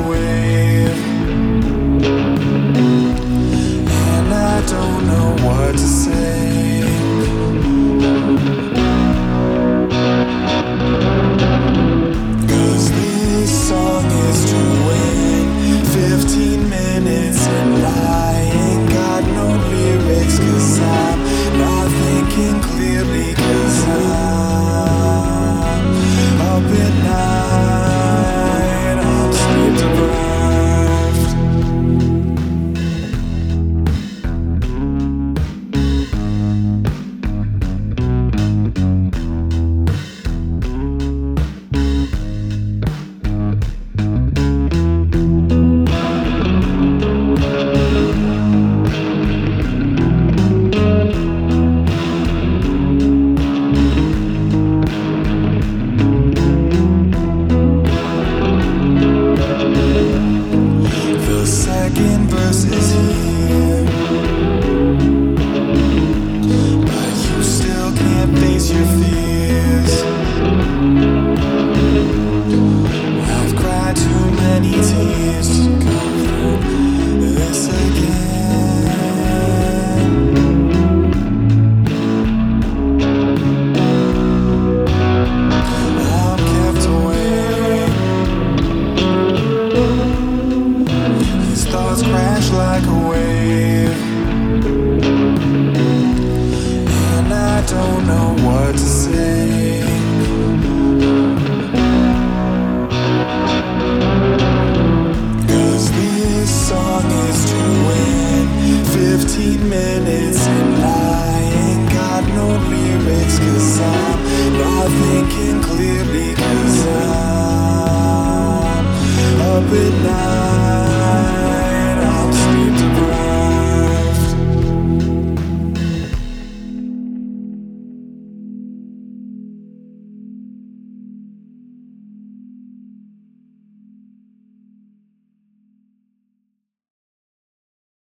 wave, and I don't know what to say. 'Cause this song is to win 15 minutes and I ain't got no lyrics, 'cause I'm not thinking clearly, 'cause I'm up at night, I'm sleep deprived. The second verse is here, but you still can't face your fears. I've cried too many tears to go through this again. I'm kept away. These thoughts crash like a wave, and I don't know what to say. 'Cause this song is to win 15 minutes and I ain't got no lyrics, 'cause I'm not thinking clearly, 'cause I'm up at night.